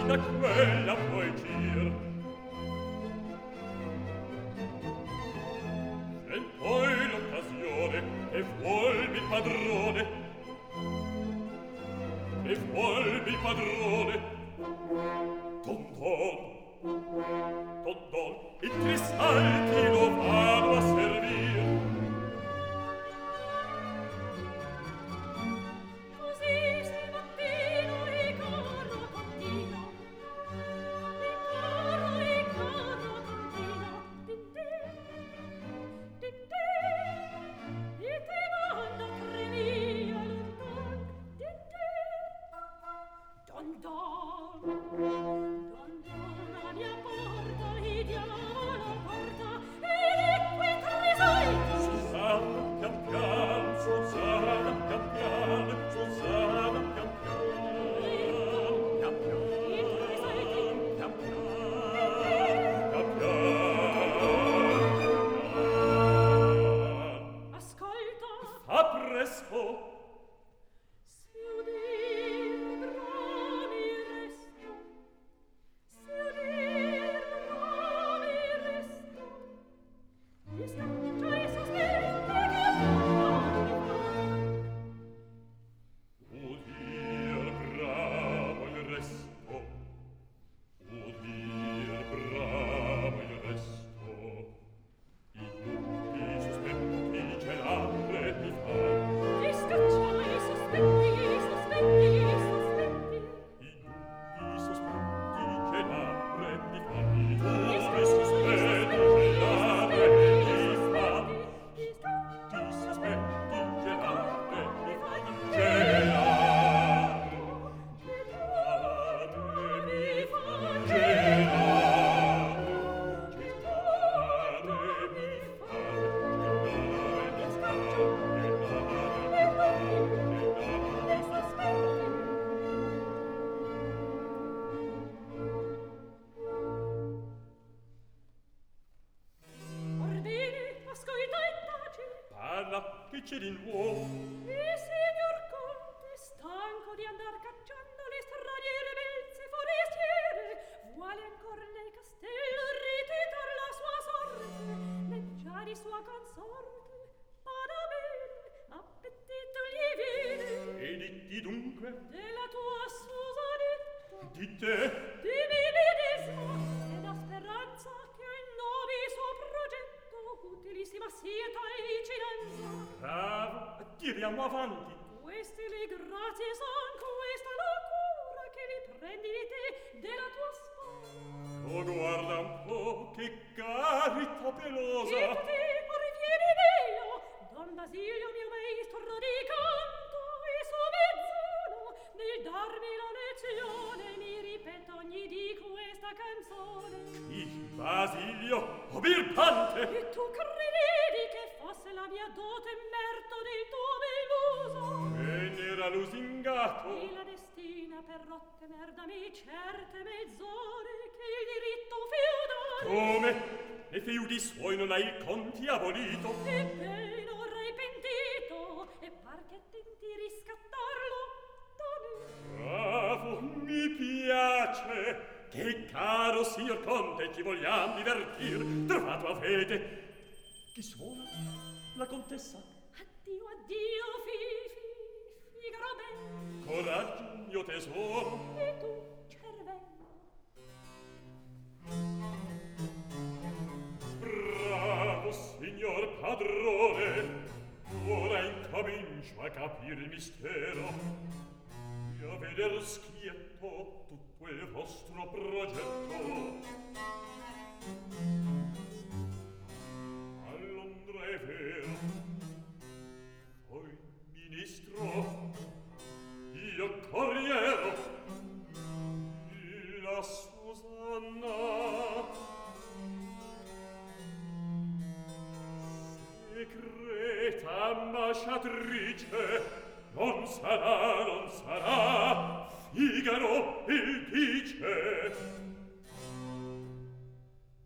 da quella puoi gir. E poi l'occasione, e vuolmi padrone, e vuolmi padrone, don, i cristalli lo vado a servir. Così se mattino ricorro contino, di te, e te mando tremia lontan, di te, don, la mia porta, idiamo la porta, e qui tresai. Susanna, pian pian, Susanna, pian pian, Susanna, pian pian, pian pian, pian pian, pian. Ascolta. Fa presto. Se udir bravi resto, se udir bravi resto, ti scaccia i sospetti che amore fa. Udir bravo il resto, udir bravo il resto, i dubbi sospetti celare mi fa. Ti scaccia i sospetti, sospetti, sospetti. I dubbi sospetti celare mi fa. I dubbi sospetti celare mi fa. Ti scaccia I sospetti celare mi fa. Orbene, ascolta e taci. Parla, che c'è di nuovo? Il signor Conte, stanco di andar cacciando le straniere belze forestiere, vuole ancor nel castello rititar la sua sorte, leggiare sua consorte, bada bene, appetito gli viene. E ditti dunque? Della tua Susanetta, Di te? di me medesima, ed ha speranza che innovi suo progetto, utilissima sia tale vicinanza. Bravo, tiriamo avanti. Queste le grazie son, questa la cura che li prendi di te, della tua sposa. Oh, guarda un po', che carità pelosa. E tu te, rivieni mio, Don Basilio mio maestro di canto, e suo mezzono, nel darmi la lezione, mi ripete ogni dì questa canzone. Il Basilio, oh birbante! E tu credi che fosse la mia dote merto del tuo bel muso? E n'era lusingato. E la destina per ottener da me certe mezz'ore che il diritto feudale. Come? E feudi suoi non hai il conti abolito? Ebbene vorrei pentito, e par che tenti riscattarlo da me. Bravo, mi piace. Che caro signor conte, ci vogliam divertir. Trovato avete. Chi suona? La contessa. Addio, addio, Figaro bello. Coraggio, mio tesoro. E tu, cervello. Bravo, signor padrone. Ora incomincio a capire il mistero e a veder schietto tutto il vostro progetto. A Londra è vero, poi ministro, io corriero, la Susanna segreta ambasciatrice. Non sarà, Figaro il dice.